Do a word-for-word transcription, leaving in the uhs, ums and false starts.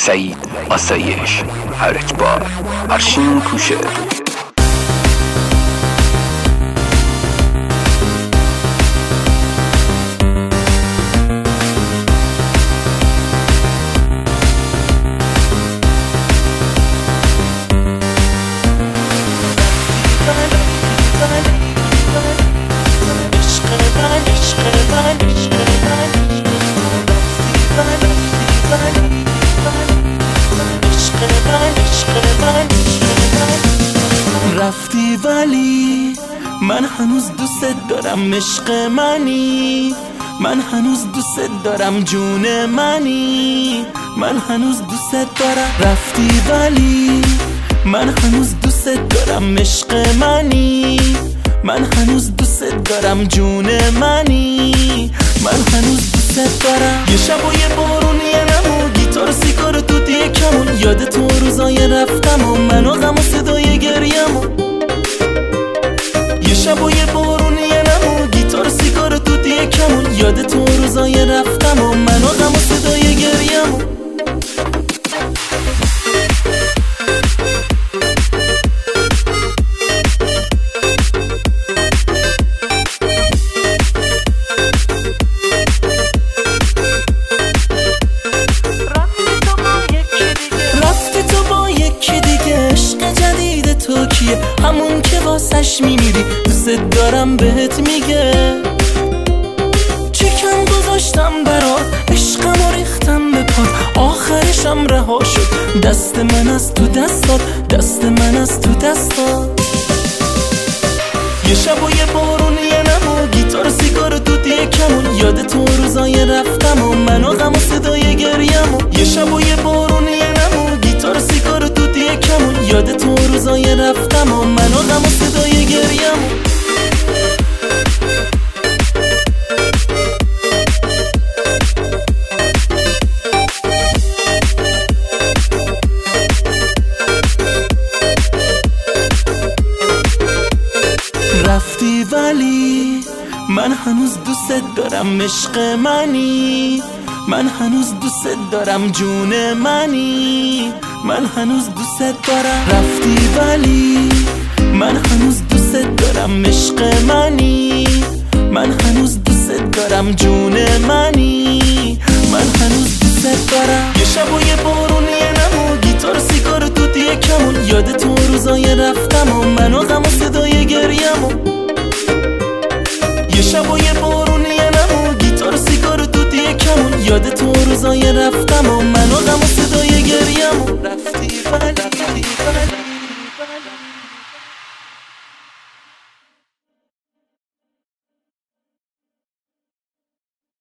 سعید آسایش هر اجبار ارشین کوشه. رفتی ولی من هنوز دوست دارم، عشق منی، من هنوز دوست دارم، جون منی، من هنوز دوست دارم. رفتی ولی من هنوز دوست دارم، عشق منی، من هنوز دوست دارم، جون منی، من هنوز دوست دارم. یه شب و یه بارون یه نمو گیتار سیگار و توتی کمون، یاد تو روزای رفتم و من و غم و صدای گریمو. یه شب و یه بارون یه نمو گیتار سیگار و توتی کمون، یاد تو روزای رفتم و من و غم و صدای گریمو. همون که واسش میمیری دوست دارم بهت میگه. چکم گذاشتم برات، عشقم ریختم به پات، آخرشم رها شد، دست من از تو دستات، دست من از تو دستات. یه شب و یه بارون یه نمو گیتار سیگار و توتی کمون، یاد تو روزای رفتم و من و غم و صدای گریمو. یه شب و یه بارون یه نمو گیتار سیگار و توتی کمون، یاد تو روزای رفتم و من و غم و صدای گریمو. رفتی ولی من هنوز دوست دارم، عشق منی، من هنوز دوست دارم، جون منی، من هنوز دوست دارم. رفتی ولی من هنوز دوست دارم، عشق منی، من هنوز دوست دارم، جون منی، من هنوز دوست دارم. یه شب و یه بارون یه نمو گیتار سیگار و توتی کمون، یاد تو روزای رفتم و من و غم و صدای گریمو. یه شب و یه بارون یه نمو گیتار سیگار و توتی کمون، یاد تو روزای رفتم و